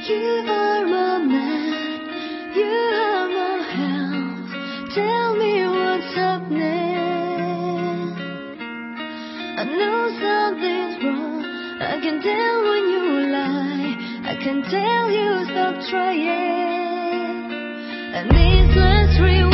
You are my man, you are my health. Tell me what's happening. I know something's wrong. I can tell when you lie. I can tell you stop trying. And these last 3